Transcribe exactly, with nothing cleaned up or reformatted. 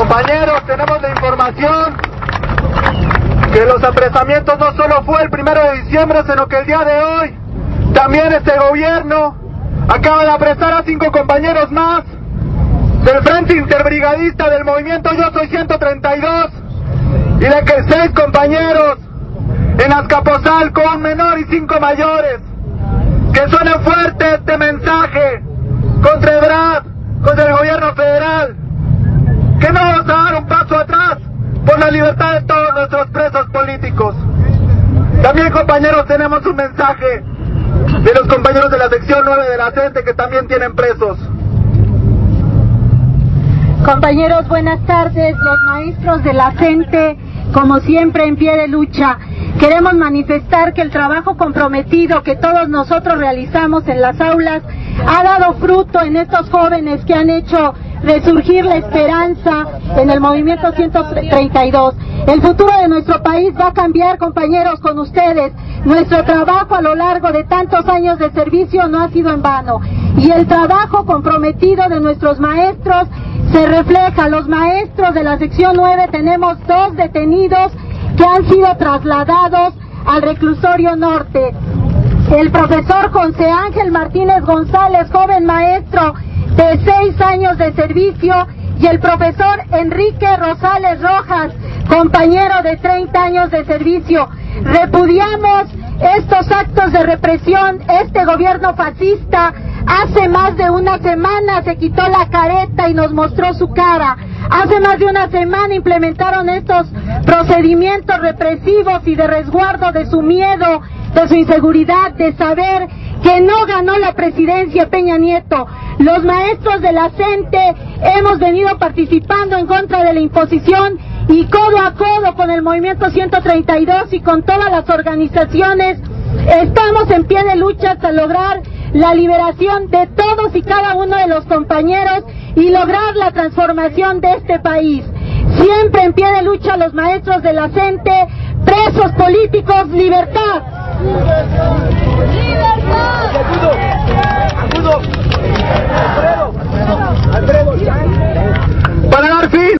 Compañeros, tenemos la información que los apresamientos no solo fue el primero de diciembre, sino que el día de hoy también este gobierno acaba de apresar a cinco compañeros más del Frente Interbrigadista del movimiento Yo Soy ciento treinta y dos y de que seis compañeros en Azcapotzalco, un menor y cinco mayores. Que suene fuerte este mensaje contra Ebrard, contra el gobierno federal, que no vamos a dar un paso atrás por la libertad de todos nuestros presos políticos. También, compañeros, tenemos un mensaje de los compañeros de la sección nueve de la CENTE que también tienen presos. Compañeros, buenas tardes. Los maestros de la CENTE, como siempre, en pie de lucha. Queremos manifestar que el trabajo comprometido que todos nosotros realizamos en las aulas ha dado fruto en estos jóvenes que han hecho resurgir la esperanza en el movimiento ciento treinta y dos. El futuro de nuestro país va a cambiar, compañeros, con ustedes. Nuestro trabajo a lo largo de tantos años de servicio no ha sido en vano. Y el trabajo comprometido de nuestros maestros se refleja. Los maestros de la sección nueve tenemos dos detenidos que han sido trasladados al reclusorio norte. El profesor José Ángel Martínez González, joven maestro de seis años de servicio, y el profesor Enrique Rosales Rojas, compañero de treinta años de servicio. Repudiamos estos actos de represión. Este gobierno fascista hace más de una semana se quitó la careta y nos mostró su cara. Hace más de una semana implementaron estos procedimientos represivos y de resguardo de su miedo, de su inseguridad, de saber que no ganó la presidencia Peña Nieto. Los maestros de la CENTE hemos venido participando en contra de la imposición y codo a codo con el movimiento ciento treinta y dos y con todas las organizaciones estamos en pie de lucha hasta lograr la liberación de todos y cada uno de los compañeros y lograr la transformación de este país. Siempre en pie de lucha los maestros de la CENTE, presos políticos, libertad.